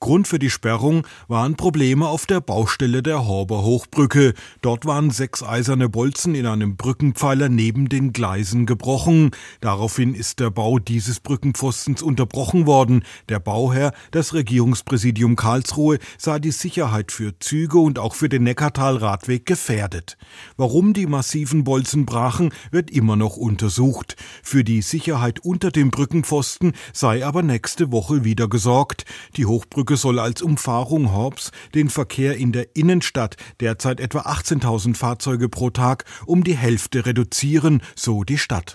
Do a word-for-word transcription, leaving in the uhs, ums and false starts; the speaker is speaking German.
Grund für die Sperrung waren Probleme auf der Baustelle der Horber Hochbrücke. Dort waren sechs eiserne Bolzen in einem Brückenpfeiler neben den Gleisen gebrochen. Daraufhin ist der Bau dieses Brückenpfostens unterbrochen worden. Der Bauherr, das Regierungspräsidium Karlsruhe, sah die Sicherheit für Züge und auch für den Neckartal-Radweg gefährdet. Warum die massiven Bolzen brachen, wird immer noch untersucht. Für die Sicherheit unter dem Brückenpfosten sei aber nächste Woche wieder gesorgt. Die Hochbrücke soll als Umfahrung Horbs den Verkehr in der Innenstadt, derzeit etwa achtzehntausend Fahrzeuge pro Tag, um die Hälfte reduzieren, so die Stadt.